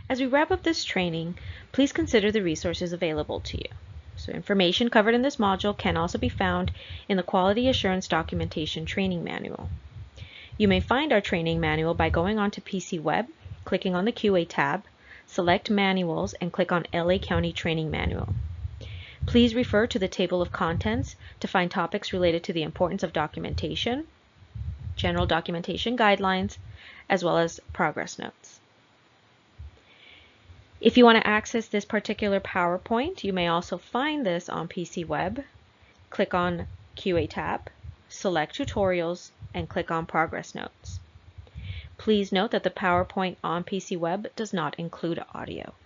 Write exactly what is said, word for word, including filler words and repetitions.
As we wrap up this training, please consider the resources available to you. So information covered in this module can also be found in the Quality Assurance Documentation Training Manual. You may find our training manual by going onto P C Web, clicking on the Q A tab, select Manuals, and click on L A County Training Manual. Please refer to the table of contents to find topics related to the importance of documentation, general documentation guidelines, as well as progress notes. If you want to access this particular PowerPoint, you may also find this on P C Web. Click on Q A tab, select Tutorials, and click on Progress Notes. Please note that the PowerPoint on P C Web does not include audio.